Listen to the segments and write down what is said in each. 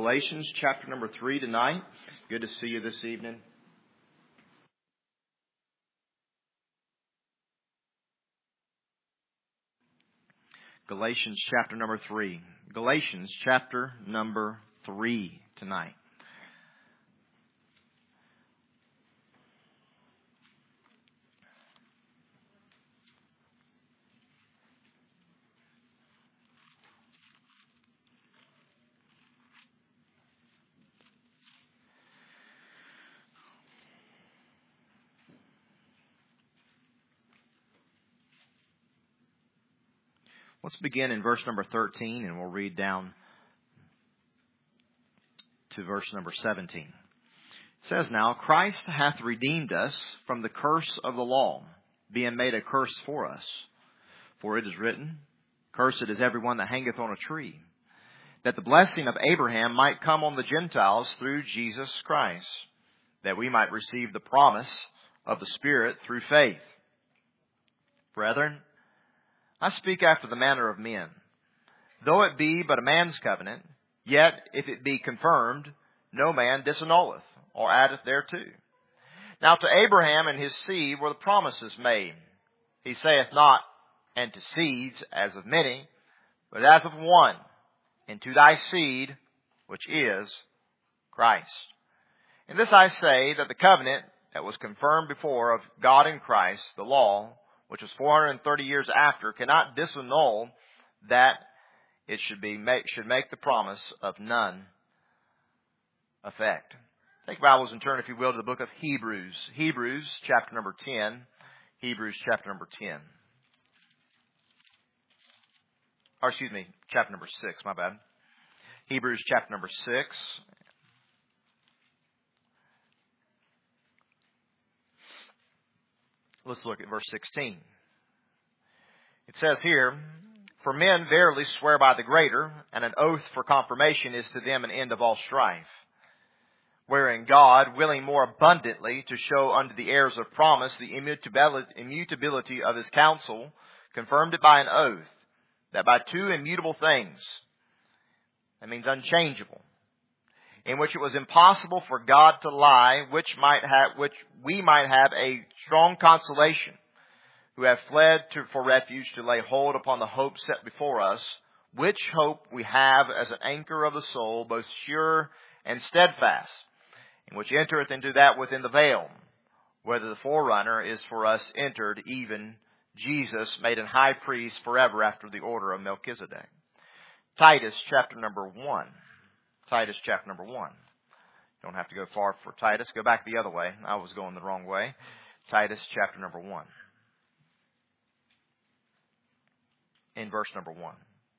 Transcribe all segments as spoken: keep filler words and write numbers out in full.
Galatians chapter number three tonight. Good to see you this evening. Galatians chapter number three. Galatians chapter number three tonight. Let's begin in verse number thirteen, and we'll read down to verse number seventeen. It says, "Now Christ hath redeemed us from the curse of the law, being made a curse for us. For it is written, Cursed is everyone that hangeth on a tree, that the blessing of Abraham might come on the Gentiles through Jesus Christ, that we might receive the promise of the Spirit through faith. Brethren, I speak after the manner of men. Though it be but a man's covenant, yet if it be confirmed, no man disannulleth or addeth thereto. Now to Abraham and his seed were the promises made. He saith not, and to seeds as of many, but as of one, and to thy seed, which is Christ. And this I say, that the covenant that was confirmed before of God in Christ, the law, which was four hundred thirty years after, cannot disannul that it should be make, should make the promise of none effect." Take Bibles and turn, if you will, to the book of Hebrews. Hebrews chapter number ten. Hebrews chapter number ten. Or excuse me, chapter number six, my bad. Hebrews chapter number six. Let's look at verse sixteen. It says here, "For men verily swear by the greater, and an oath for confirmation is to them an end of all strife. Wherein God, willing more abundantly to show unto the heirs of promise the immutability of his counsel, confirmed it by an oath, that by two immutable things," that means unchangeable, "in which it was impossible for God to lie, which might have, which we might have a strong consolation, who have fled to, for refuge to lay hold upon the hope set before us, which hope we have as an anchor of the soul, both sure and steadfast, and which entereth into that within the veil, whether the forerunner is for us entered, even Jesus, made an high priest forever after the order of Melchizedek." Titus chapter number one. Titus chapter number one. Don't have to go far for Titus. Go back the other way. I was going the wrong way. Titus chapter number one. In verse number one.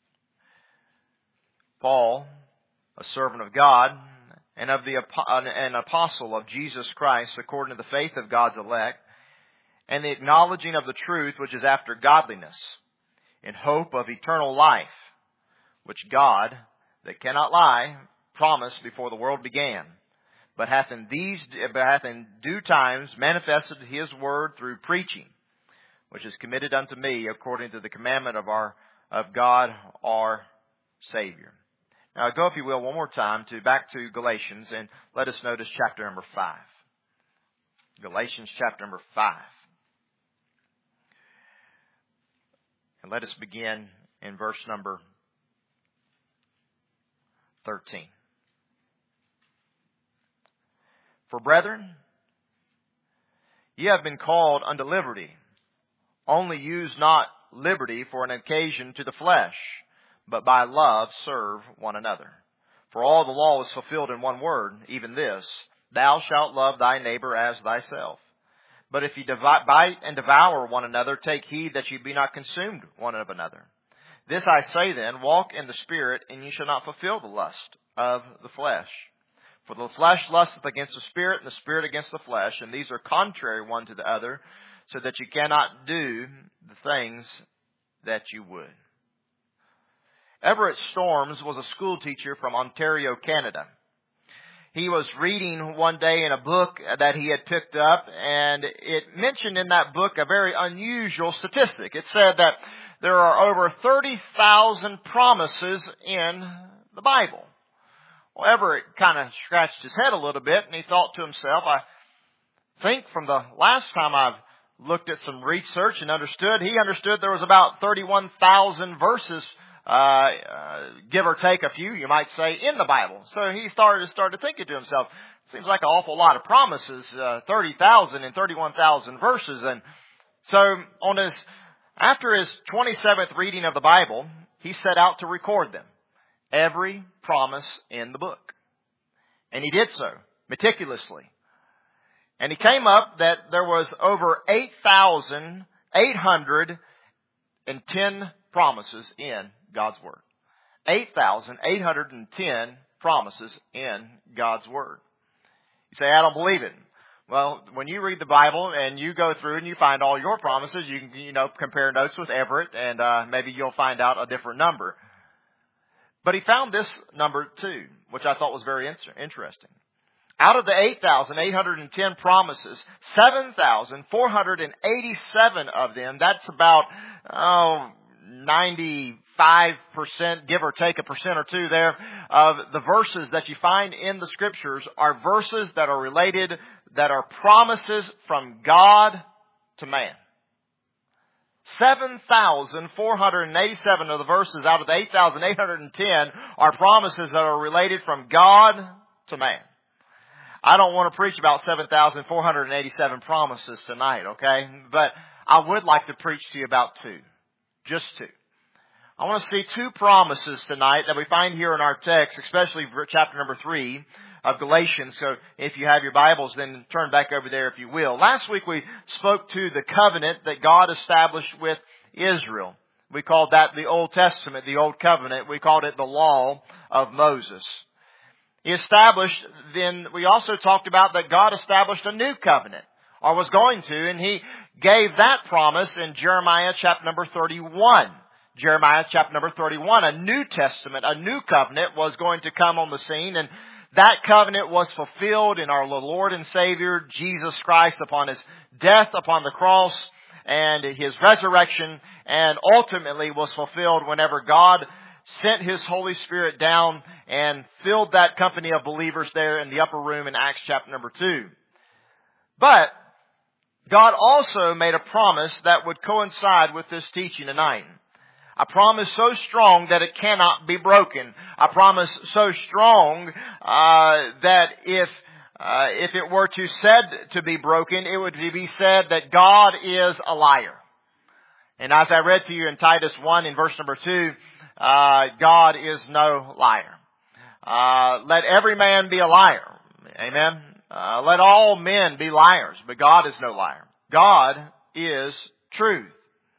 "Paul, a servant of God, and of the an apostle of Jesus Christ, according to the faith of God's elect, and the acknowledging of the truth which is after godliness, in hope of eternal life, which God, that cannot lie, promised before the world began, but hath in these but hath in due times manifested his word through preaching, which is committed unto me according to the commandment of our of God our Savior." Now go, if you will, one more time to back to Galatians, and let us notice chapter number five. Galatians chapter number five. And let us begin in verse number thirteen. "For brethren, ye have been called unto liberty. Only use not liberty for an occasion to the flesh, but by love serve one another. For all the law is fulfilled in one word, even this, Thou shalt love thy neighbor as thyself. But if ye bite and devour one another, take heed that ye be not consumed one of another. This I say then, walk in the Spirit, and ye shall not fulfill the lust of the flesh. For the flesh lusteth against the Spirit, and the Spirit against the flesh, and these are contrary one to the other, so that you cannot do the things that you would." Everett Storms was a school teacher from Ontario, Canada. He was reading one day in a book that he had picked up, and it mentioned in that book a very unusual statistic. It said that there are over thirty thousand promises in the Bible. Well, Everett kind of scratched his head a little bit, and he thought to himself, I think from the last time I've looked at some research and understood, he understood there was about thirty-one thousand verses, uh, uh, give or take a few, you might say, in the Bible. So he started, started thinking to himself, seems like an awful lot of promises, uh, thirty thousand and thirty-one thousand verses. And so on his, after his twenty-seventh reading of the Bible, he set out to record them. Every promise in the book. And he did so meticulously. And he came up that there was over eight thousand eight hundred ten promises in God's Word. eight thousand eight hundred ten promises in God's Word. You say, I don't believe it. Well, when you read the Bible and you go through and you find all your promises, you can, you know, compare notes with Everett, and uh, maybe you'll find out a different number. But he found this number too, which I thought was very interesting. Out of the eight thousand eight hundred ten promises, seven thousand four hundred eighty-seven of them, that's about oh, ninety-five percent, give or take a percent or two there, of the verses that you find in the Scriptures are verses that are related, that are promises from God to man. seven thousand four hundred eighty-seven of the verses out of the eight thousand eight hundred ten are promises that are related from God to man. I don't want to preach about seven thousand four hundred eighty-seven promises tonight, okay? But I would like to preach to you about two. Just two. I want to see two promises tonight that we find here in our text, especially chapter number three of Galatians. So if you have your Bibles, then turn back over there if you will. Last week we spoke to the covenant that God established with Israel. We called that the Old Testament, the Old Covenant. We called it the Law of Moses. He established, then we also talked about that God established a new covenant, or was going to, and He gave that promise in Jeremiah chapter number thirty-one. Jeremiah chapter number thirty-one, a New Testament, a new covenant was going to come on the scene, and that covenant was fulfilled in our Lord and Savior, Jesus Christ, upon His death upon the cross and His resurrection, and ultimately was fulfilled whenever God sent His Holy Spirit down and filled that company of believers there in the upper room in Acts chapter number two. But God also made a promise that would coincide with this teaching tonight. A promise so strong that it cannot be broken. A promise so strong uh, that if uh, if it were to said to be broken, it would be said that God is a liar. And as I read to you in Titus one in verse number two, uh, God is no liar. Uh, let every man be a liar. Amen. Uh, let all men be liars, but God is no liar. God is truth.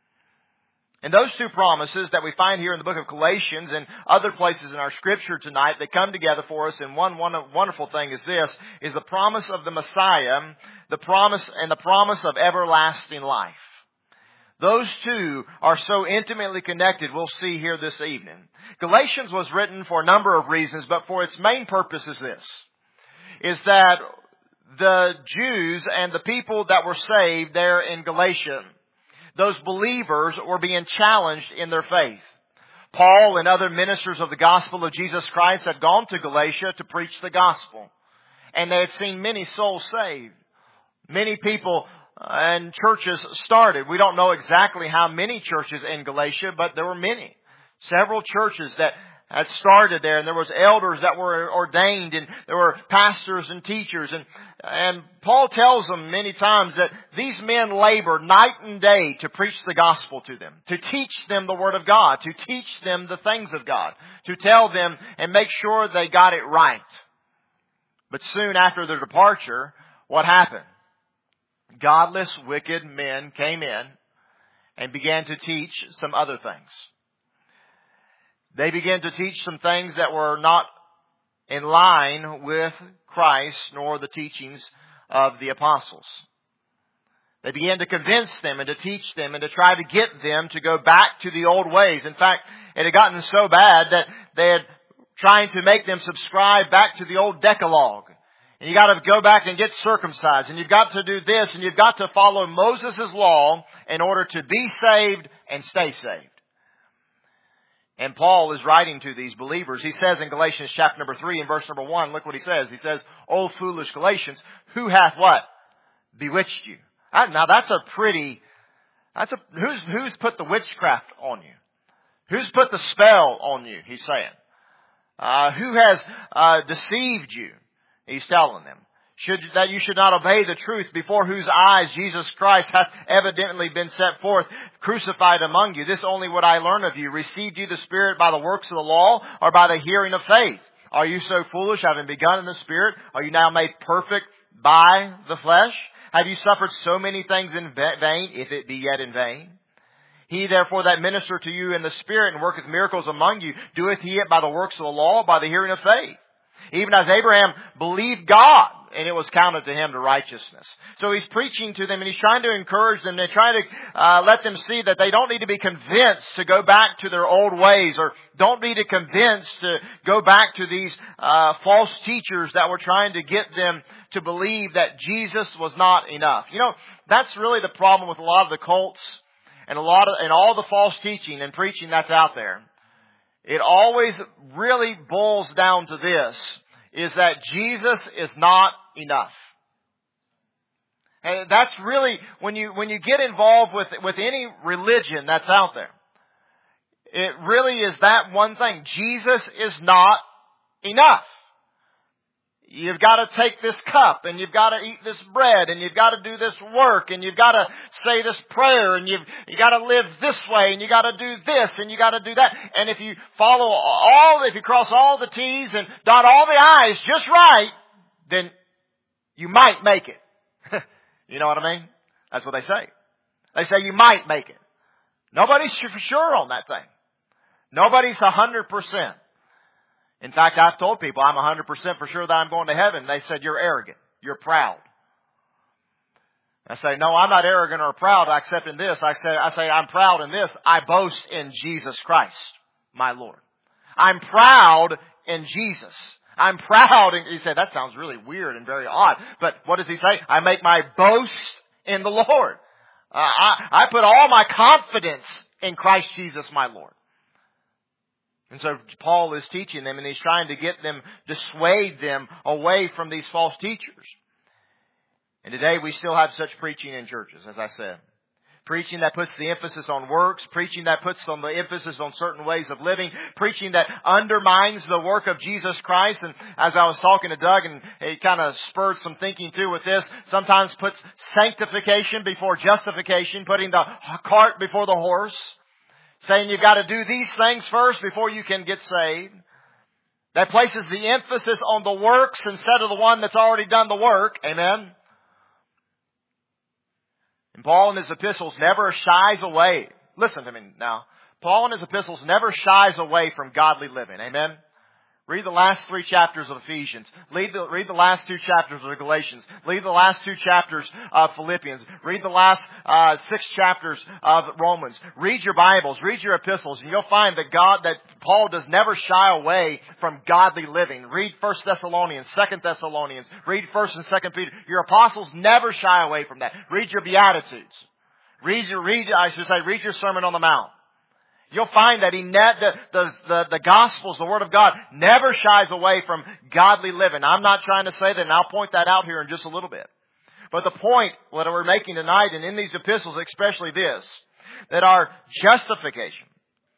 And those two promises that we find here in the book of Galatians and other places in our Scripture tonight, they come together for us. And one, one wonderful thing is this, is the promise of the Messiah, the promise and the promise of everlasting life. Those two are so intimately connected, we'll see here this evening. Galatians was written for a number of reasons, but for its main purpose is this, is that the Jews and the people that were saved there in Galatia, those believers were being challenged in their faith. Paul and other ministers of the gospel of Jesus Christ had gone to Galatia to preach the gospel. And they had seen many souls saved. Many people and churches started. We don't know exactly how many churches in Galatia, but there were many. Several churches that had started there, and there was elders that were ordained, and there were pastors and teachers. And, and Paul tells them many times that these men labored night and day to preach the gospel to them, to teach them the Word of God, to teach them the things of God, to tell them and make sure they got it right. But soon after their departure, what happened? Godless, wicked men came in and began to teach some other things. They began to teach some things that were not in line with Christ nor the teachings of the apostles. They began to convince them and to teach them and to try to get them to go back to the old ways. In fact, it had gotten so bad that they had trying to make them subscribe back to the old Decalogue. And you got to go back and get circumcised, and you've got to do this, and you've got to follow Moses' law in order to be saved and stay saved. And Paul is writing to these believers. He says in Galatians chapter number three and verse number one, look what he says. He says, O foolish Galatians, who hath what? Bewitched you. Now that's a pretty, that's a, who's, who's put the witchcraft on you? Who's put the spell on you? He's saying. Uh, who has, uh, deceived you? He's telling them. Should, that you should not obey the truth, before whose eyes Jesus Christ hath evidently been set forth, crucified among you. This only would I learn of you. Received you the Spirit by the works of the law, or by the hearing of faith? Are you so foolish, having begun in the Spirit? Are you now made perfect by the flesh? Have you suffered so many things in vain, if it be yet in vain? He therefore that minister to you in the Spirit and worketh miracles among you, doeth he it by the works of the law, or by the hearing of faith? Even as Abraham believed God, and it was counted to him to righteousness. So he's preaching to them, and he's trying to encourage them. They're trying to uh, let them see that they don't need to be convinced to go back to their old ways, or don't need to convince to go back to these uh, false teachers that were trying to get them to believe that Jesus was not enough. You know, that's really the problem with a lot of the cults and a lot of and all the false teaching and preaching that's out there. It always really boils down to this, is that Jesus is not enough. And that's really, when you, when you get involved with, with any religion that's out there, it really is that one thing. Jesus is not enough. You've got to take this cup, and you've got to eat this bread, and you've got to do this work, and you've got to say this prayer, and you've you got to live this way, and you got to do this, and you got to do that. And if you follow all, if you cross all the T's and dot all the I's just right, then you might make it. You know what I mean? That's what they say. They say you might make it. Nobody's for sure on that thing. Nobody's a hundred percent. In fact, I've told people I'm one hundred percent for sure that I'm going to heaven. They said, you're arrogant. You're proud. I say, no, I'm not arrogant or proud except in this. I say, I say, I'm proud in this. I boast in Jesus Christ, my Lord. I'm proud in Jesus. I'm proud. In, he said, that sounds really weird and very odd. But what does he say? I make my boast in the Lord. Uh, I, I put all my confidence in Christ Jesus, my Lord. And so Paul is teaching them, and he's trying to get them, dissuade them away from these false teachers. And today we still have such preaching in churches, as I said. Preaching that puts the emphasis on works, preaching that puts on the emphasis on certain ways of living, preaching that undermines the work of Jesus Christ. And as I was talking to Doug, and he kind of spurred some thinking too with this, sometimes puts sanctification before justification, putting the cart before the horse. Saying you've got to do these things first before you can get saved. That places the emphasis on the works instead of the one that's already done the work. Amen. And Paul in his epistles never shies away. Listen to me now. Paul in his epistles never shies away from godly living. Amen. Read the last three chapters of Ephesians. Read the, read the last two chapters of Galatians. Read the last two chapters of Philippians. Read the last uh, six chapters of Romans. Read your Bibles. Read your epistles, and you'll find that God, that Paul does never shy away from godly living. Read First Thessalonians, Second Thessalonians. Read First and Second Peter. Your apostles never shy away from that. Read your Beatitudes. Read your, read, I should say, read your Sermon on the Mount. You'll find that he ne- the, the, the, the Gospels, the Word of God, never shies away from godly living. I'm not trying to say that, and I'll point that out here in just a little bit. But the point that we're making tonight, and in these epistles especially this, that our justification,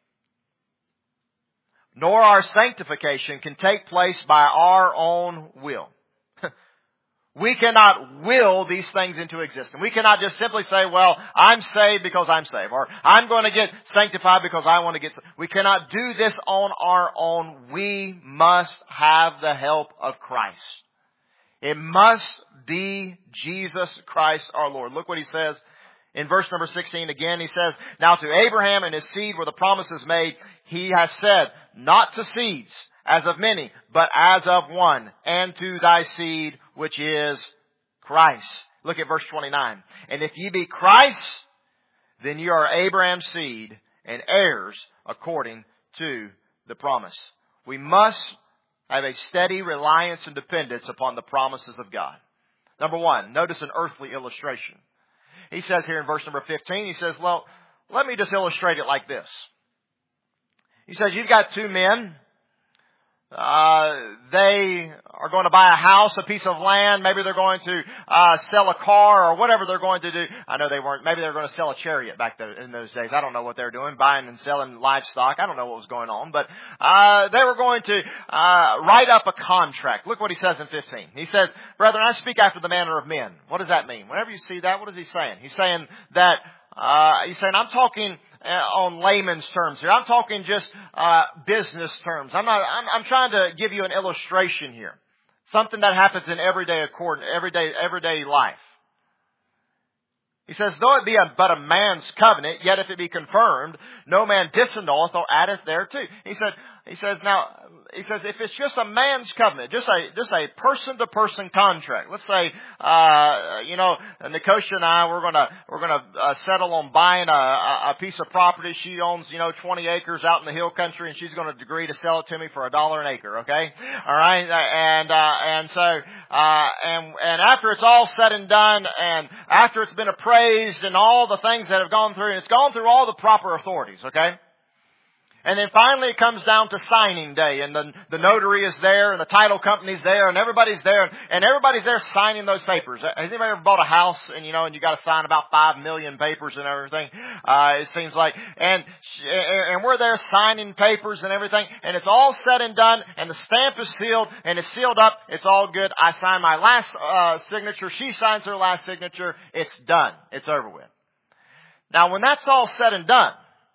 nor our sanctification can take place by our own will. We cannot will these things into existence. We cannot just simply say, well, I'm saved because I'm saved. Or I'm going to get sanctified because I want to get saved. We cannot do this on our own. We must have the help of Christ. It must be Jesus Christ our Lord. Look what he says in verse number sixteen again. He says, now to Abraham and his seed were the promises made. He has said, not to seeds as of many, but as of one, and to thy seed, which is Christ. Look at verse twenty-nine. And if ye be Christ, then you are Abraham's seed and heirs according to the promise. We must have a steady reliance and dependence upon the promises of God. Number one, notice an earthly illustration. He says here in verse number fifteen, he says, well, let me just illustrate it like this. He says, you've got two men. Uh, they are going to buy a house, a piece of land. Maybe they're going to, uh, sell a car or whatever they're going to do. I know they weren't, maybe they were going to sell a chariot back there in those days. I don't know what they were doing, buying and selling livestock. I don't know what was going on, but, uh, they were going to, uh, write up a contract. Look what he says in fifteen. He says, brethren, I speak after the manner of men. What does that mean? Whenever you see that, what is he saying? He's saying that, uh, he's saying, I'm talking, Uh, on layman's terms here. I'm talking just uh business terms. I'm not. I'm, I'm trying to give you an illustration here. Something that happens in everyday accord, everyday everyday life. He says, though it be a, but a man's covenant, yet if it be confirmed, no man disannulleth or addeth thereto. He said. He says now. He says if it's just a man's covenant, just a just a person to person contract. Let's say, uh, you know, Nicosia and I we're gonna we're gonna uh, settle on buying a, a piece of property. She owns, you know, twenty acres out in the hill country, and she's going to agree to sell it to me for a dollar an acre. Okay, all right, and uh, and so uh, and and after it's all said and done, and after it's been appraised and all the things that have gone through, and it's gone through all the proper authorities. Okay. And then finally it comes down to signing day, and the, the notary is there and the title company's there and everybody's there and everybody's there signing those papers. Has anybody ever bought a house and you know, and you got to sign about five million papers and everything? Uh, it seems like, and, and we're there signing papers and everything, and it's all said and done, and the stamp is sealed and it's sealed up. It's all good. I sign my last, uh, signature. She signs her last signature. It's done. It's over with. Now when that's all said and done,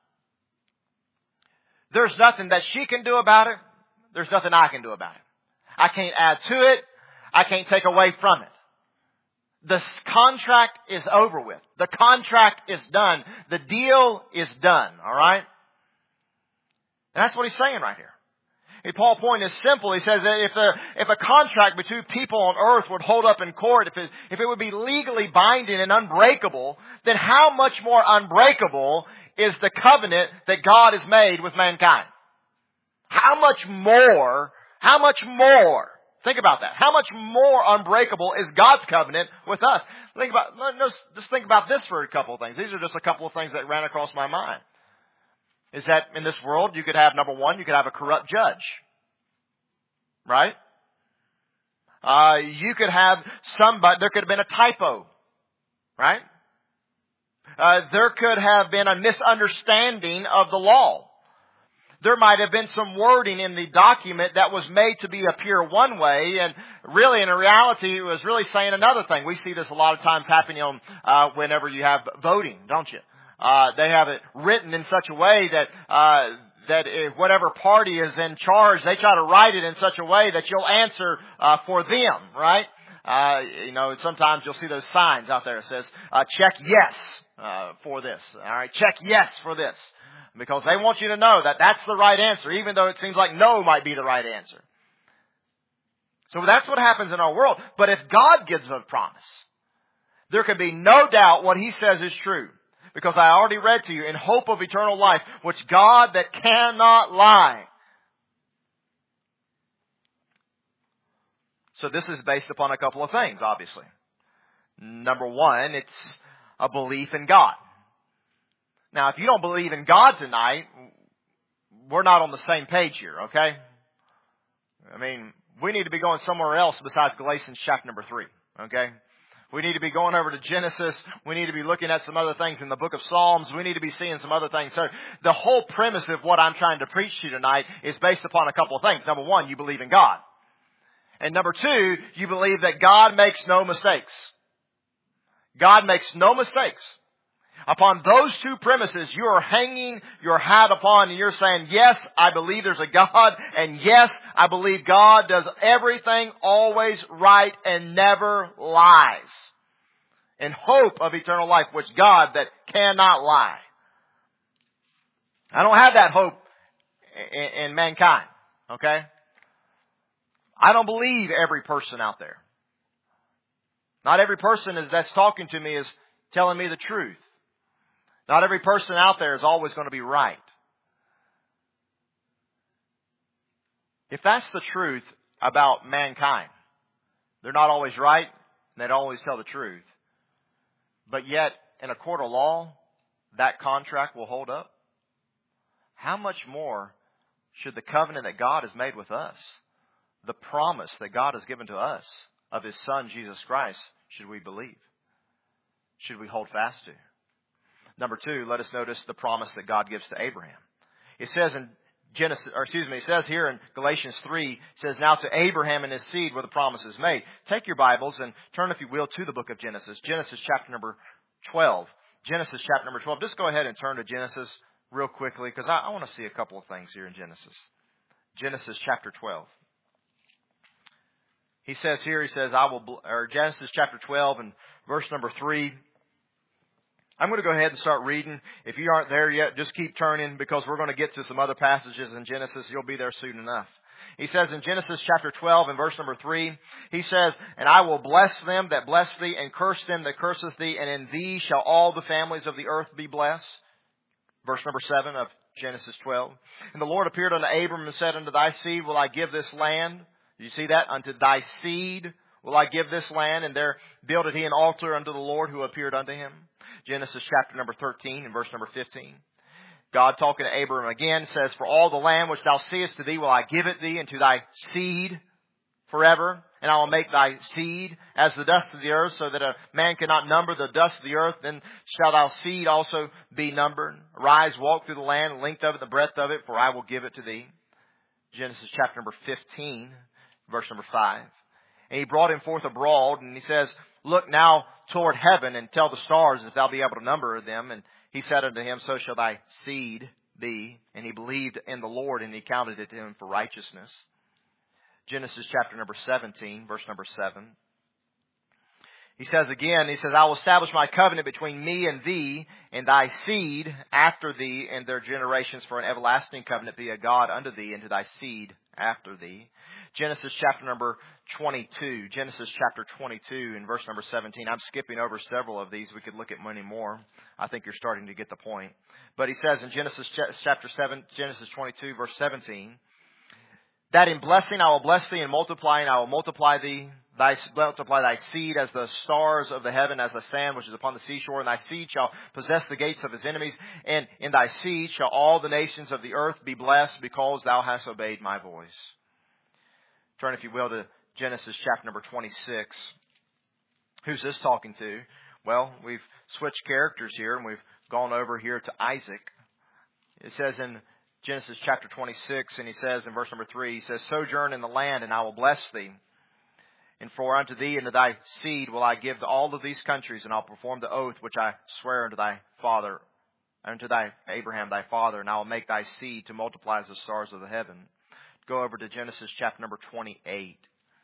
there's nothing that she can do about it. There's nothing I can do about it. I can't add to it. I can't take away from it. The contract is over with. The contract is done. The deal is done. All right? And that's what he's saying right here. And Paul's point is simple. He says that if the, if a contract between people on earth would hold up in court, if it, if it would be legally binding and unbreakable, then how much more unbreakable is the covenant that God has made with mankind? How much more, how much more, think about that, how much more unbreakable is God's covenant with us? Think about, just think about this for a couple of things. These are just a couple of things that ran across my mind. Is that in this world you could have, number one, you could have a corrupt judge. Right? Uh, you could have somebody, there could have been a typo. Right? Uh, there could have been a misunderstanding of the law. There might have been some wording in the document that was made to be appear one way, and really, in reality, it was really saying another thing. We see this a lot of times happening on uh, whenever you have voting, don't you? Uh, they have it written in such a way that uh, that if whatever party is in charge, they try to write it in such a way that you'll answer uh, for them, right? Uh, you know, sometimes you'll see those signs out there that says, uh, check yes, uh, for this. All right. Check yes for this. Because they want you to know that that's the right answer, even though it seems like no might be the right answer. So that's what happens in our world. But if God gives a promise, there can be no doubt what He says is true. Because I already read to you, in hope of eternal life, which God that cannot lie. So this is based upon a couple of things, obviously. Number one, it's a belief in God. Now, if you don't believe in God tonight, we're not on the same page here, okay? I mean, we need to be going somewhere else besides Galatians chapter number three, okay? We need to be going over to Genesis. We need to be looking at some other things in the book of Psalms. We need to be seeing some other things. So the whole premise of what I'm trying to preach to you tonight is based upon a couple of things. Number one, you believe in God. And number two, you believe that God makes no mistakes. God makes no mistakes. Upon those two premises, you are hanging your hat upon and you're saying, yes, I believe there's a God, and yes, I believe God does everything always right and never lies. In hope of eternal life, which God that cannot lie. I don't have that hope in, in mankind, okay? I don't believe every person out there. Not every person is, that's talking to me is telling me the truth. Not every person out there is always going to be right. If that's the truth about mankind, they're not always right, and they don't always tell the truth. But yet, in a court of law, that contract will hold up. How much more should the covenant that God has made with us, the promise that God has given to us of His Son, Jesus Christ, should we believe? Should we hold fast to? Number two, let us notice the promise that God gives to Abraham. It says in Genesis, or excuse me, it says here in Galatians three, it says, now to Abraham and his seed were the promises made. Take your Bibles and turn, if you will, to the book of Genesis. Genesis chapter number twelve. Genesis chapter number twelve. Just go ahead and turn to Genesis real quickly, because I, I want to see a couple of things here in Genesis. Genesis chapter twelve. He says here, he says, I will, or Genesis chapter twelve and verse number three. I'm going to go ahead and start reading. If you aren't there yet, just keep turning, because we're going to get to some other passages in Genesis. You'll be there soon enough. He says in Genesis chapter twelve and verse number three, he says, and I will bless them that bless thee, and curse them that curseth thee, and in thee shall all the families of the earth be blessed. Verse number seven of Genesis twelve. And the Lord appeared unto Abram and said, unto thy seed will I give this land. Do you see that? Unto thy seed will I give this land. And there builded he an altar unto the Lord who appeared unto him. Genesis chapter number thirteen and verse number fifteen. God talking to Abram again says, for all the land which thou seest to thee will I give it thee, and to thy seed forever. And I will make thy seed as the dust of the earth, so that a man cannot number the dust of the earth. Then shall thy seed also be numbered. Arise, walk through the land, the length of it, the breadth of it, for I will give it to thee. Genesis chapter number fifteen, verse number five. And he brought him forth abroad, and he says, look now toward heaven, and tell the stars if thou be able to number them. And he said unto him, so shall thy seed be. And he believed in the Lord, and he counted it to him for righteousness. Genesis chapter number seventeen, verse number seven. He says again, he says, I will establish my covenant between me and thee, and thy seed after thee, and their generations, for an everlasting covenant be a God unto thee, and to thy seed after thee. Genesis chapter number twenty-two. Genesis chapter twenty-two and verse number seventeen. I'm skipping over several of these. We could look at many more. I think you're starting to get the point. But he says in Genesis chapter seven, Genesis twenty-two, verse seventeen, that in blessing I will bless thee, and multiplying I will multiply thee. Thy, multiply thy seed as the stars of the heaven, as the sand which is upon the seashore. And thy seed shall possess the gates of his enemies. And in thy seed shall all the nations of the earth be blessed, because thou hast obeyed my voice. Turn, if you will, to Genesis chapter number twenty-six. Who's this talking to? Well, we've switched characters here, and we've gone over here to Isaac. It says in Genesis chapter twenty-six, and he says in verse number three, he says, sojourn in the land, and I will bless thee. And for unto thee and to thy seed will I give all of these countries, and I'll perform the oath which I swear unto thy father, unto thy Abraham thy father, and I will make thy seed to multiply as the stars of the heaven. Go over to Genesis chapter number twenty-eight,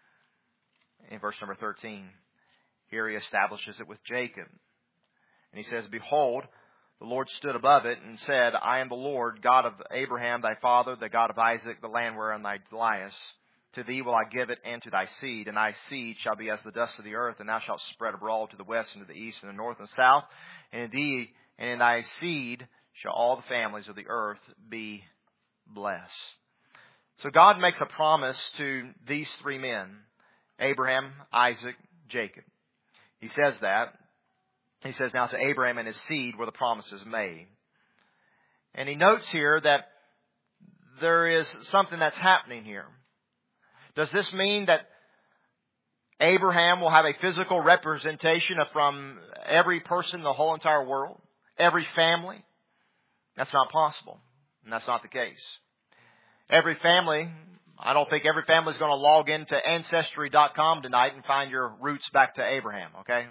in verse number thirteen. Here he establishes it with Jacob. And he says, behold, the Lord stood above it and said, I am the Lord, God of Abraham thy father, the God of Isaac, the land wherein thou liest. To thee will I give it, and to thy seed, and thy seed shall be as the dust of the earth, and thou shalt spread abroad to the west and to the east and the north and the south. And in thee and in thy seed shall all the families of the earth be blessed. So God makes a promise to these three men, Abraham, Isaac, Jacob. He says that. He says, now to Abraham and his seed were the promises made. And he notes here that there is something that's happening here. Does this mean that Abraham will have a physical representation of from every person in the whole entire world? Every family? That's not possible. And that's not the case. Every family, I don't think every family is going to log into Ancestry dot com tonight and find your roots back to Abraham, okay?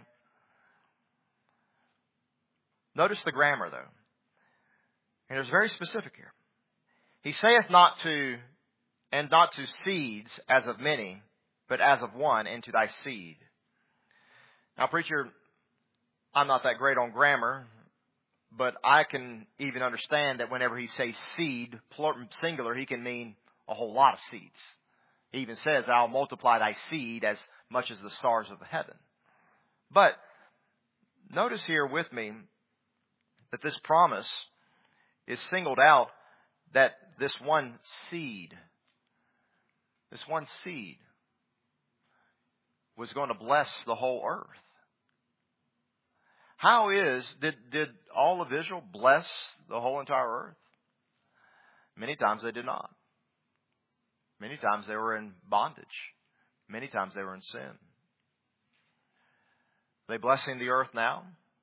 Notice the grammar, though. And it's very specific here. He saith not to, and not to seeds as of many, but as of one, and to thy seed. Now, preacher, I'm not that great on grammar, but I can even understand that whenever he says seed, singular, he can mean a whole lot of seeds. He even says, I'll multiply thy seed as much as the stars of the heaven. But notice here with me that this promise is singled out, that this one seed, this one seed was going to bless the whole earth. How is, did, did all of Israel bless the whole entire earth? Many times they did not. Many times they were in bondage. Many times they were in sin. Are they blessing the earth now?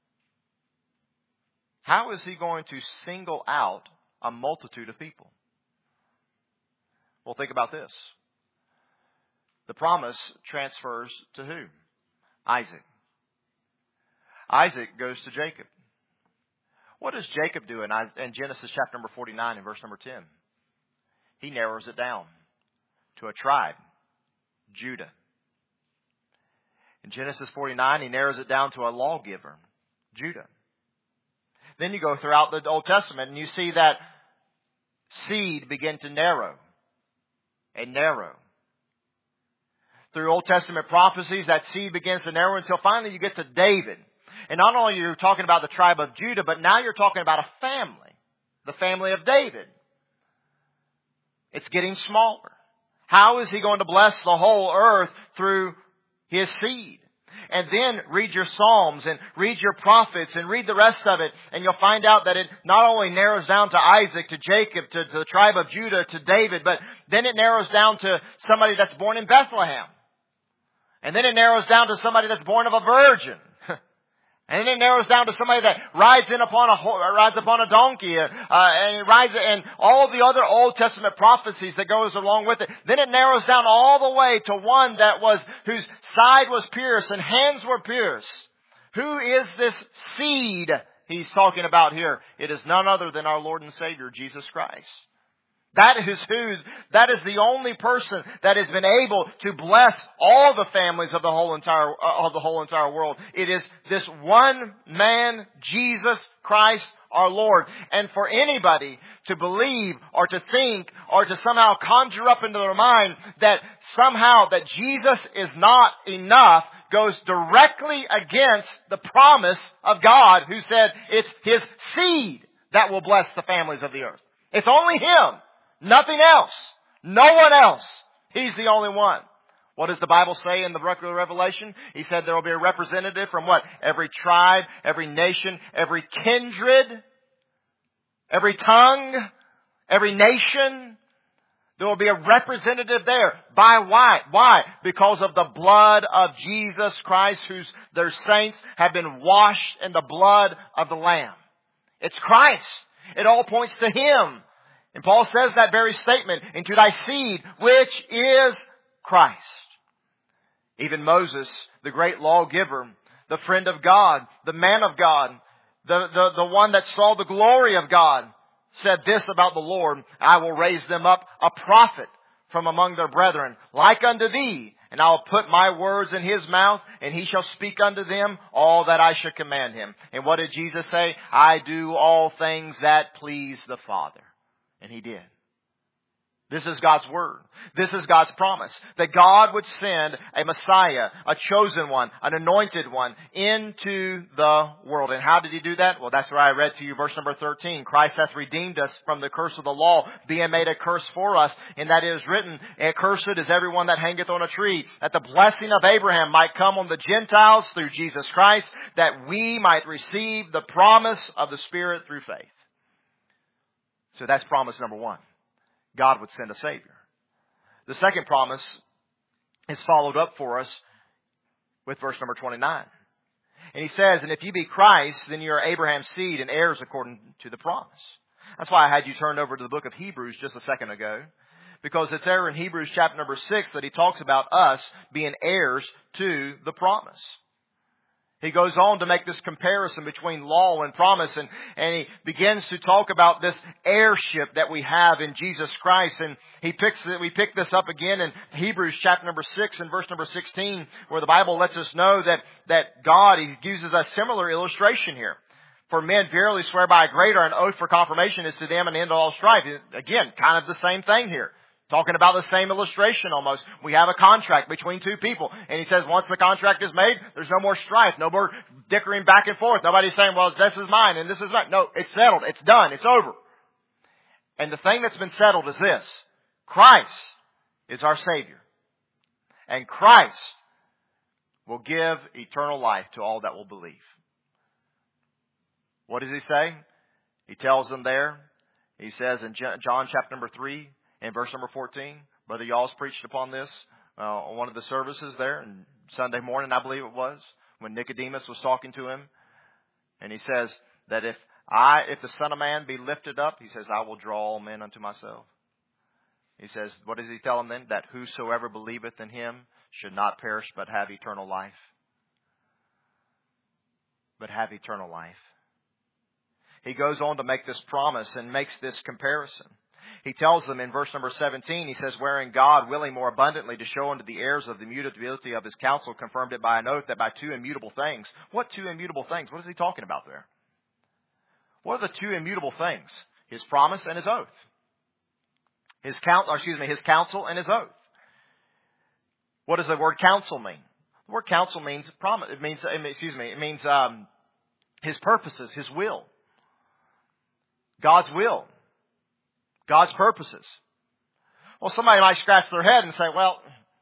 How is He going to single out a multitude of people? Well, think about this. The promise transfers to who? Isaac. Isaac goes to Jacob. What does Jacob do in Genesis chapter number forty-nine and verse number ten? He narrows it down to a tribe, Judah. In Genesis forty-nine, he narrows it down to a lawgiver, Judah. Then you go throughout the Old Testament and you see that seed begin to narrow and narrow. Through Old Testament prophecies, that seed begins to narrow until finally you get to David. And not only are you talking about the tribe of Judah, but now you're talking about a family. The family of David. It's getting smaller. How is He going to bless the whole earth through His seed? And then read your Psalms and read your prophets and read the rest of it. And you'll find out that it not only narrows down to Isaac, to Jacob, to, to the tribe of Judah, to David, but then it narrows down to somebody that's born in Bethlehem. And then it narrows down to somebody that's born of a virgin. And then it narrows down to somebody that rides in upon a rides upon a donkey, uh, and it rides and all the other Old Testament prophecies that goes along with it. Then it narrows down all the way to one that was whose side was pierced and hands were pierced. Who is this seed He's talking about here? It is none other than our Lord and Savior Jesus Christ. That is who, that is the only person that has been able to bless all the families of the whole entire, uh, of the whole entire world. It is this one man, Jesus Christ, our Lord. And for anybody to believe or to think or to somehow conjure up into their mind that somehow that Jesus is not enough goes directly against the promise of God, who said it's His seed that will bless the families of the earth. It's only Him. Nothing else. No one else. He's the only one. What does the Bible say in the book of Revelation? He said there will be a representative from what? Every tribe, every nation, every kindred, every tongue, every nation. There will be a representative there. By why? Why? Because of the blood of Jesus Christ, whose their saints have been washed in the blood of the Lamb. It's Christ. It all points to Him. And Paul says that very statement, into thy seed, which is Christ. Even Moses, the great lawgiver, the friend of God, the man of God, the, the, the one that saw the glory of God, said this about the Lord: I will raise them up a prophet from among their brethren, like unto thee, and I will put my words in his mouth, and he shall speak unto them all that I shall command him. And what did Jesus say? I do all things that please the Father. And He did. This is God's Word. This is God's promise. That God would send a Messiah, a chosen one, an anointed one, into the world. And how did He do that? Well, that's where I read to you verse number thirteen. Christ hath redeemed us from the curse of the law, being made a curse for us. And that it is written, accursed is everyone that hangeth on a tree, that the blessing of Abraham might come on the Gentiles through Jesus Christ, that we might receive the promise of the Spirit through faith. So that's promise number one. God would send a Savior. The second promise is followed up for us with verse number twenty-nine. And He says, and if you be Christ, then you are Abraham's seed and heirs according to the promise. That's why I had you turned over to the book of Hebrews just a second ago. Because it's there in Hebrews chapter number six that he talks about us being heirs to the promise. He goes on to make this comparison between law and promise, and, and he begins to talk about this heirship that we have in Jesus Christ. And he picks we pick this up again in Hebrews chapter number six and verse number sixteen, where the Bible lets us know that, that God, He uses a similar illustration here. For men verily swear by a greater, an oath for confirmation is to them an end of all strife. Again, kind of the same thing here. Talking about the same illustration almost. We have a contract between two people. And he says once the contract is made, there's no more strife. No more dickering back and forth. Nobody's saying, well, this is mine and this is mine. No, it's settled. It's done. It's over. And the thing that's been settled is this. Christ is our Savior. And Christ will give eternal life to all that will believe. What does He say? He tells them there. He says in John chapter number three, in verse number fourteen, Brother Yawls preached upon this uh, on one of the services there, and Sunday morning, I believe it was, when Nicodemus was talking to him. And he says that if I, if the Son of Man be lifted up, he says, I will draw all men unto myself. He says, what does he tell them then? That whosoever believeth in him should not perish, but have eternal life. But have eternal life. He goes on to make this promise and makes this comparison. He tells them in verse number seventeen, he says, wherein God, willing more abundantly to show unto the heirs of the mutability of his counsel, confirmed it by an oath, that by two immutable things. What two immutable things? What is he talking about there? What are the two immutable things? His promise and his oath. His count, or excuse me, his counsel and his oath. What does the word counsel mean? The word counsel means promise. It means, excuse me, it means um, his purposes, his will. God's will. God's purposes. Well, somebody might scratch their head and say, well,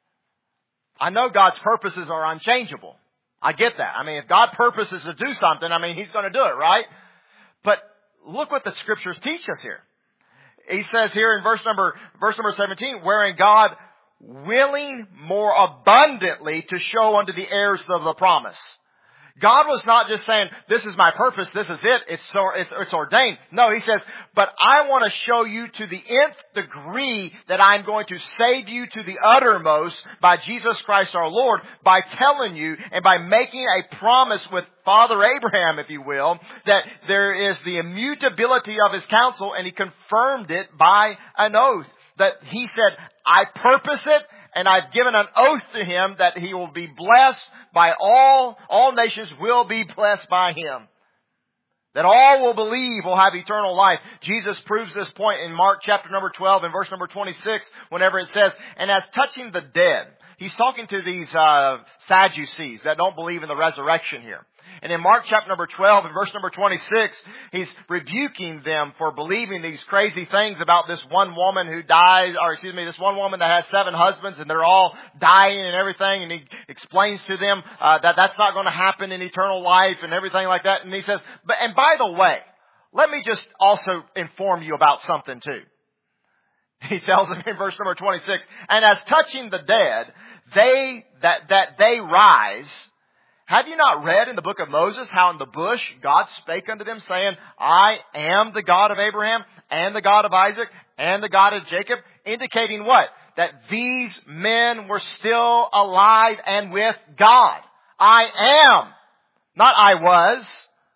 I know God's purposes are unchangeable. I get that. I mean, if God purposes to do something, I mean, He's going to do it, right? But look what the Scriptures teach us here. He says here in verse number, verse number seventeen, wherein God willing more abundantly to show unto the heirs of the promise. God was not just saying, this is my purpose, this is it, it's, so, it's, it's ordained. No, He says, but I want to show you to the nth degree that I'm going to save you to the uttermost by Jesus Christ our Lord, by telling you and by making a promise with Father Abraham, if you will, that there is the immutability of His counsel, and He confirmed it by an oath. That He said, I purpose it, and I've given an oath to him that he will be blessed by all, all nations will be blessed by him. That all will believe will have eternal life. Jesus proves this point in Mark chapter number twelve and verse number twenty-six, whenever it says, and as touching the dead. He's talking to these uh, Sadducees that don't believe in the resurrection here. And in Mark chapter number twelve and verse number twenty-six, He's rebuking them for believing these crazy things about this one woman who died, or excuse me, this one woman that has seven husbands and they're all dying and everything. And He explains to them uh, that that's not going to happen in eternal life and everything like that. And He says, but and by the way, let me just also inform you about something too. He tells them in verse number twenty-six, and as touching the dead, they that that they rise. Have you not read in the book of Moses how in the bush God spake unto them, saying, I am the God of Abraham and the God of Isaac and the God of Jacob? Indicating what? That these men were still alive and with God. I am. Not I was.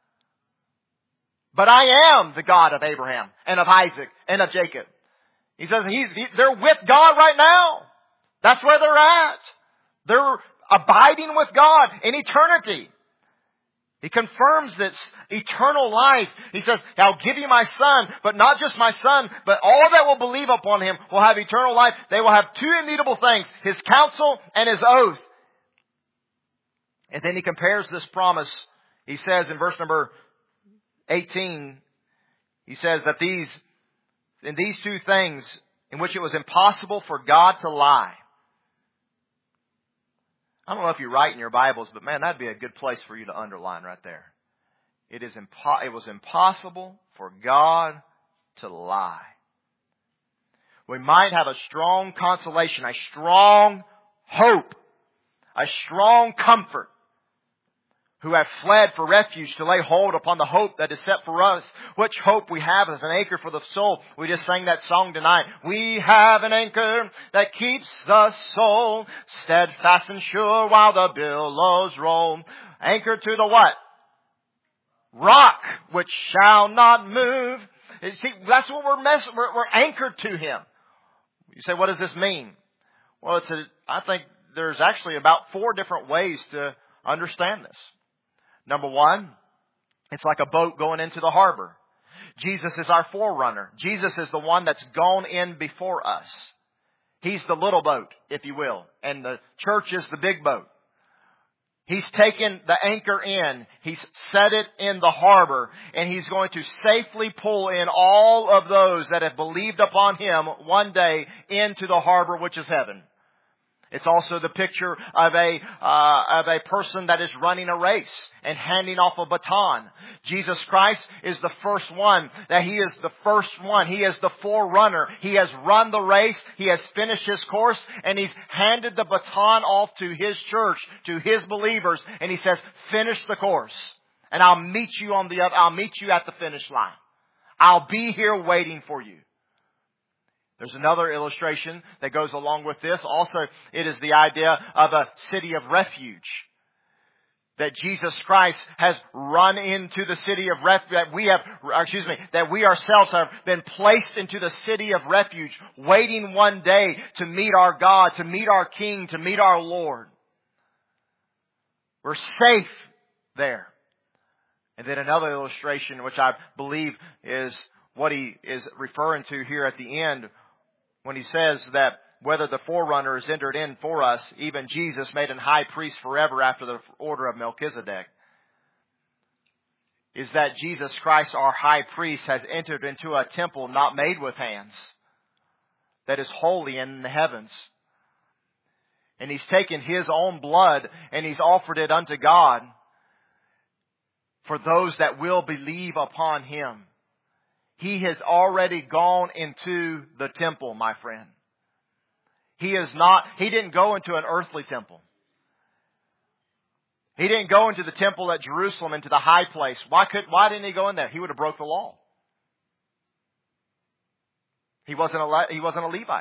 But I am the God of Abraham and of Isaac and of Jacob. He says he's, he, they're with God right now. That's where they're at. They're abiding with God in eternity. He confirms this eternal life. He says, I'll give you my Son, but not just my Son, but all that will believe upon Him will have eternal life. They will have two immutable things, His counsel and His oath. And then He compares this promise. He says in verse number eighteen, He says that these, in these two things in which it was impossible for God to lie. I don't know if you write in your Bibles, but man, that'd be a good place for you to underline right there. It is impo- it was impossible for God to lie. We might have a strong consolation, a strong hope, a strong comfort, who have fled for refuge to lay hold upon the hope that is set for us, which hope we have as an anchor for the soul. We just sang that song tonight. We have an anchor that keeps the soul steadfast and sure while the billows roll. Anchored to the what? Rock, which shall not move. See, that's what we're, mess- we're, we're anchored to Him. You say, what does this mean? Well, it's a, I think there's actually about four different ways to understand this. Number one, it's like a boat going into the harbor. Jesus is our forerunner. Jesus is the one that's gone in before us. He's the little boat, if you will, and the church is the big boat. He's taken the anchor in. He's set it in the harbor, and He's going to safely pull in all of those that have believed upon Him one day into the harbor, which is heaven. It's also the picture of a uh, of a person that is running a race and handing off a baton. Jesus Christ is the first one, that He is the first one. He is the forerunner. He has run the race. He has finished His course, and He's handed the baton off to His church, to His believers, and He says, finish the course. And I'll meet you on the other, I'll meet you at the finish line. I'll be here waiting for you. There's another illustration that goes along with this. Also, it is the idea of a city of refuge. That Jesus Christ has run into the city of refuge, that we have, excuse me, that we ourselves have been placed into the city of refuge, waiting one day to meet our God, to meet our King, to meet our Lord. We're safe there. And then another illustration, which I believe is what he is referring to here at the end, when he says that whether the forerunner is entered in for us, even Jesus made an high priest forever after the order of Melchizedek, is that Jesus Christ, our high priest, has entered into a temple not made with hands, that is holy in the heavens. And He's taken His own blood and He's offered it unto God for those that will believe upon Him. He has already gone into the temple, my friend. He is not, He didn't go into an earthly temple. He didn't go into the temple at Jerusalem, into the high place. Why could, why didn't He go in there? He would have broke the law. He wasn't a, he wasn't a Levite.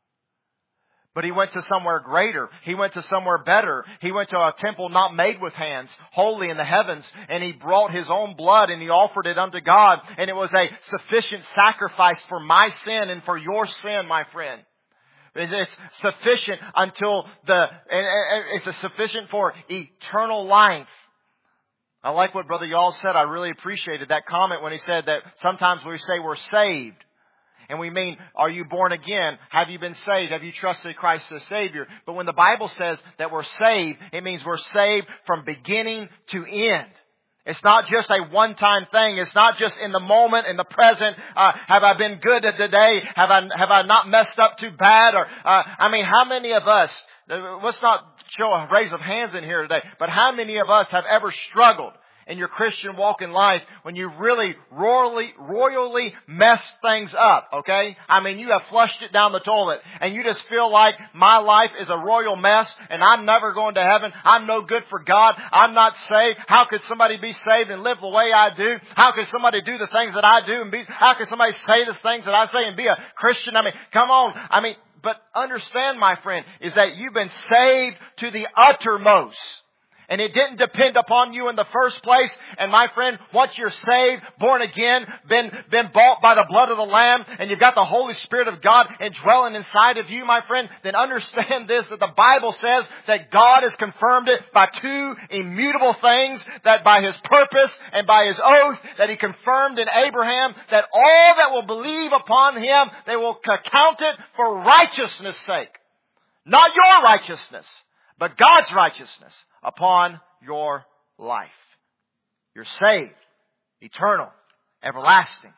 But He went to somewhere greater. He went to somewhere better. He went to a temple not made with hands, holy in the heavens. And He brought His own blood and He offered it unto God. And it was a sufficient sacrifice for my sin and for your sin, my friend. It's sufficient until the, it's sufficient for eternal life. I like what Brother Y'all said. I really appreciated that comment when he said that sometimes we say we're saved. And we mean, are you born again? Have you been saved? Have you trusted Christ as Savior? But when the Bible says that we're saved, it means we're saved from beginning to end. It's not just a one-time thing. It's not just in the moment, in the present. Uh, have I been good today? Have I have I not messed up too bad? Or uh, I mean, how many of us? Let's not show a raise of hands in here today. But how many of us have ever struggled in your Christian walk in life when you really royally, royally messed things up, okay? I mean, you have flushed it down the toilet and you just feel like my life is a royal mess and I'm never going to heaven. I'm no good for God. I'm not saved. How could somebody be saved and live the way I do? How could somebody do the things that I do and be, how could somebody say the things that I say and be a Christian? I mean, come on. I mean, but understand, my friend, is that you've been saved to the uttermost. And it didn't depend upon you in the first place. And my friend, once you're saved, born again, been, been bought by the blood of the Lamb, and you've got the Holy Spirit of God indwelling inside of you, my friend, then understand this, that the Bible says that God has confirmed it by two immutable things, that by His purpose and by His oath, that He confirmed in Abraham, that all that will believe upon Him, they will count it for righteousness' sake. Not your righteousness, but God's righteousness upon your life. You're saved, eternal, everlasting.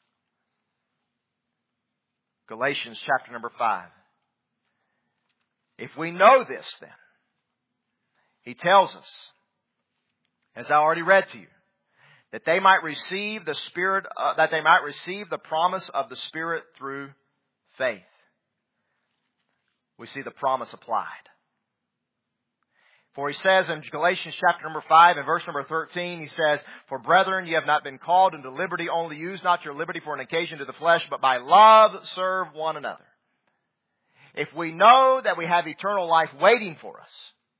Galatians chapter number five. If we know this, then, he tells us, as I already read to you, that they might receive the Spirit, uh, that they might receive the promise of the Spirit through faith. We see the promise applied. For he says in Galatians chapter number five and verse number thirteen, he says, "For brethren, ye have not been called into liberty, only use not your liberty for an occasion to the flesh, but by love serve one another." If we know that we have eternal life waiting for us,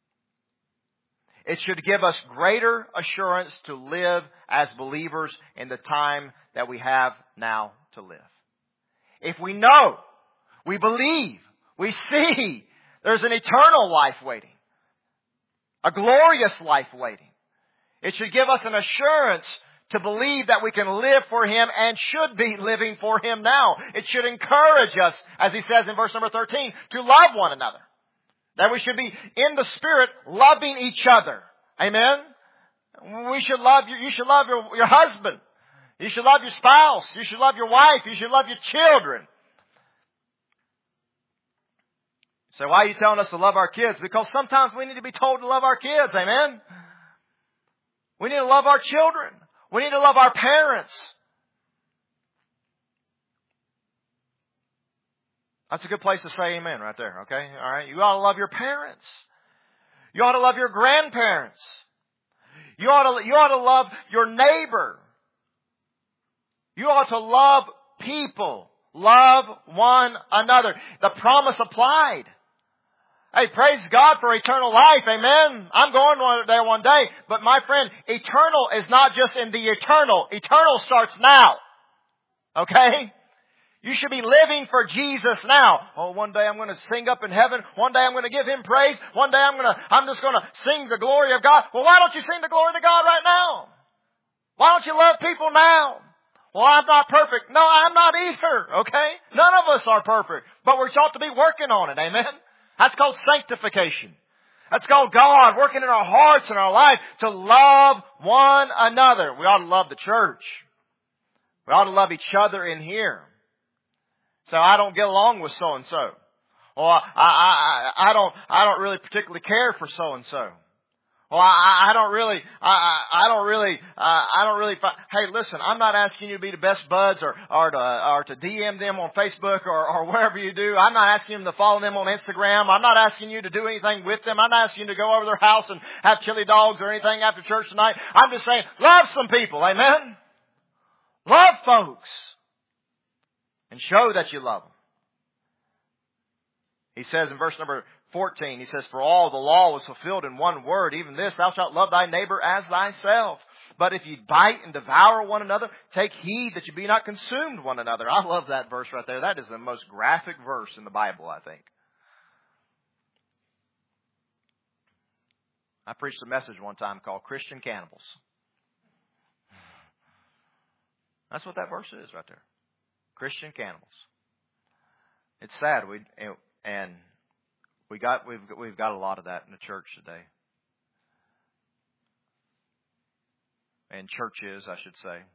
it should give us greater assurance to live as believers in the time that we have now to live. If we know, we believe, we see there's an eternal life waiting, a glorious life waiting, it should give us an assurance to believe that we can live for Him and should be living for Him now. It should encourage us, as he says in verse number thirteen, to love one another. That we should be in the Spirit loving each other. Amen? We should love you. You should love your, your husband. You should love your spouse. You should love your wife. You should love your children. So why are you telling us to love our kids? Because sometimes we need to be told to love our kids. Amen? We need to love our children. We need to love our parents. That's a good place to say amen right there, okay? All right. You ought to love your parents. You ought to love your grandparents. You ought to, you ought to love your neighbor. You ought to love people. Love one another. The promise applied. Hey, praise God for eternal life. Amen. I'm going there one day. But my friend, eternal is not just in the eternal. Eternal starts now. Okay? You should be living for Jesus now. Oh, one day I'm going to sing up in heaven. One day I'm going to give Him praise. One day I'm going to, I'm just going to sing the glory of God. Well, why don't you sing the glory of God right now? Why don't you love people now? Well, I'm not perfect. No, I'm not either. Okay? None of us are perfect. But we're taught to be working on it. Amen? That's called sanctification. That's called God working in our hearts and our life to love one another. We ought to love the church. We ought to love each other in here. So I don't get along with so and so. Or I, I, I, I don't, I don't really particularly care for so and so. Well, I, I don't really, I, I don't really, uh, I don't really. Find, hey, listen, I'm not asking you to be the best buds or or to or to D M them on Facebook or or wherever you do. I'm not asking them to follow them on Instagram. I'm not asking you to do anything with them. I'm not asking you to go over their house and have chili dogs or anything after church tonight. I'm just saying, love some people, amen. Love folks, and show that you love them. He says in verse number fourteen, he says, for all the law was fulfilled in one word, even this, thou shalt love thy neighbor as thyself. But if ye bite and devour one another, take heed that you be not consumed one another. I love that verse right there. That is the most graphic verse in the Bible, I think. I preached a message one time called Christian Cannibals. That's what that verse is right there. Christian cannibals. It's sad. We and we got we've we've got a lot of that in the church today. And churches, I should say.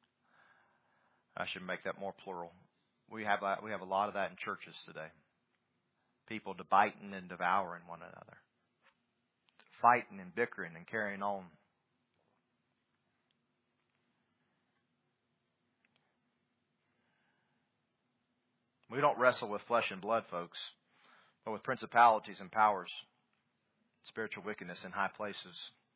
I should make that more plural. We have we have a lot of that in churches today. People biting and devouring one another, fighting and bickering and carrying on. We don't wrestle with flesh and blood, folks, but with principalities and powers, spiritual wickedness in high places.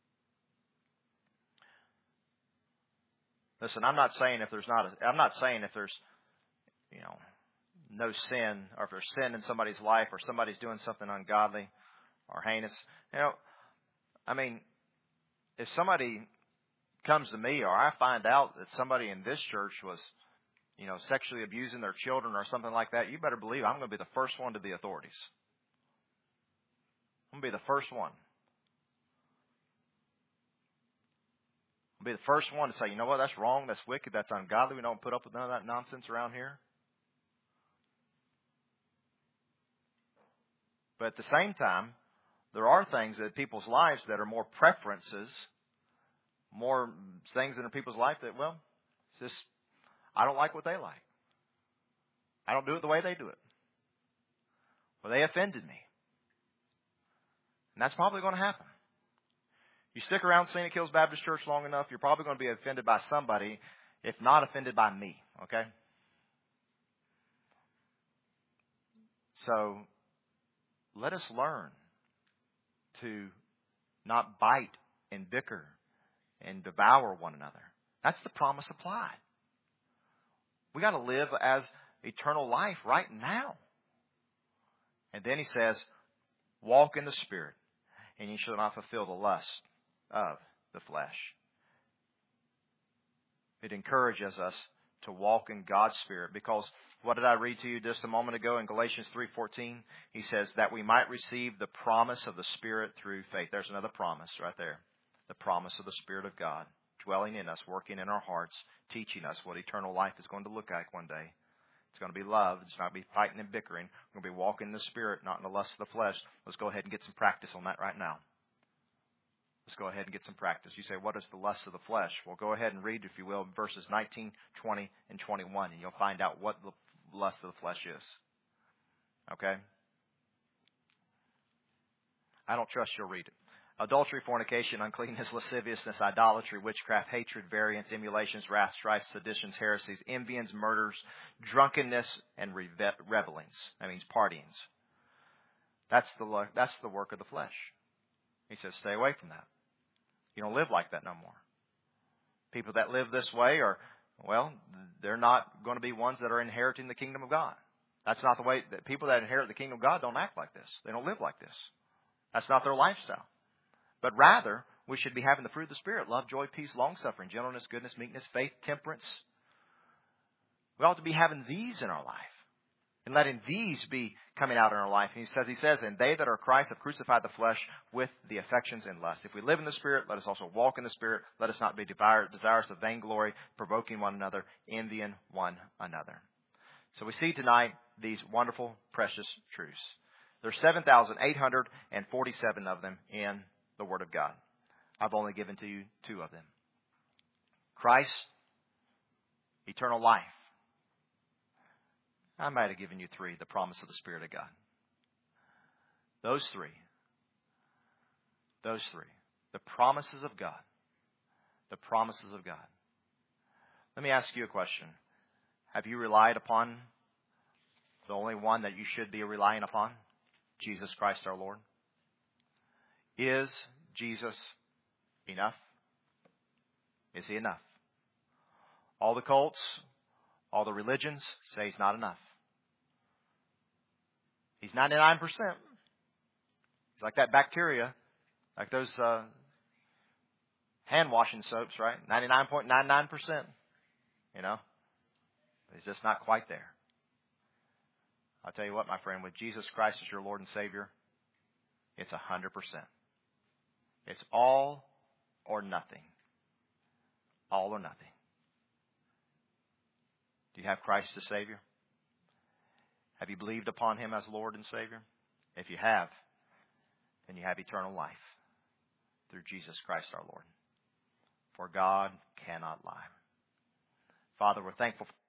Listen, I'm not saying if there's not a, I'm not saying if there's, you know, no sin, or if there's sin in somebody's life, or somebody's doing something ungodly or heinous. You know, I mean, if somebody comes to me, or I find out that somebody in this church was, you know, sexually abusing their children or something like that, you better believe I'm going to be the first one to the authorities. I'm going to be the first one. I'll be the first one to say, you know what, that's wrong, that's wicked, that's ungodly. We don't put up with none of that nonsense around here. But at the same time, there are things in people's lives that are more preferences, more things in people's life that, well, it's just, I don't like what they like. I don't do it the way they do it. Well, they offended me. And that's probably going to happen. You stick around Saint Hills Baptist Church long enough, you're probably going to be offended by somebody, if not offended by me. Okay? So, let us learn to not bite and bicker and devour one another. That's the promise applied. We got to live as eternal life right now. And then he says, walk in the Spirit, and ye shall not fulfill the lust of the flesh. It encourages us to walk in God's Spirit, because what did I read to you just a moment ago in Galatians three fourteen? He says that we might receive the promise of the Spirit through faith. There's another promise right there. The promise of the Spirit of God dwelling in us, working in our hearts, teaching us what eternal life is going to look like one day. It's going to be love. It's not going to be fighting and bickering. We're going to be walking in the Spirit, not in the lust of the flesh. Let's go ahead and get some practice on that right now. Let's go ahead and get some practice. You say, what is the lust of the flesh? Well, go ahead and read, if you will, verses nineteen, twenty, and twenty-one, and you'll find out what the lust of the flesh is. Okay? I don't trust you'll read it. Adultery, fornication, uncleanness, lasciviousness, idolatry, witchcraft, hatred, variance, emulations, wrath, strife, seditions, heresies, envyings, murders, drunkenness, and reve- revelings. That means partyings. That's the, that's the work of the flesh. He says, stay away from that. You don't live like that no more. People that live this way are, well, they're not going to be ones that are inheriting the kingdom of God. That's not the way, that people that inherit the kingdom of God don't act like this. They don't live like this. That's not their lifestyle. But rather, we should be having the fruit of the Spirit: love, joy, peace, long-suffering, gentleness, goodness, meekness, faith, temperance. We ought to be having these in our life and letting these be coming out in our life. And he says, he says, and they that are Christ have crucified the flesh with the affections and lusts. If we live in the Spirit, let us also walk in the Spirit. Let us not be desirous of vainglory, provoking one another, envying one another. So we see tonight these wonderful, precious truths. There's seven thousand eight hundred forty-seven of them in the Word of God. I've only given to you two of them. Christ, eternal life. I might have given you three: the promise of the Spirit of God. Those three. Those three. The promises of God. The promises of God. Let me ask you a question. Have you relied upon the only one that you should be relying upon? Jesus Christ our Lord. Is Jesus enough? Is He enough? All the cults, all the religions say He's not enough. He's ninety-nine percent. He's like that bacteria, like those uh, hand washing soaps, right? ninety-nine point nine nine percent. You know? He's just not quite there. I'll tell you what, my friend, with Jesus Christ as your Lord and Savior, it's one hundred percent. It's all or nothing. All or nothing. Do you have Christ as Savior? Have you believed upon Him as Lord and Savior? If you have, then you have eternal life through Jesus Christ our Lord. For God cannot lie. Father, we're thankful for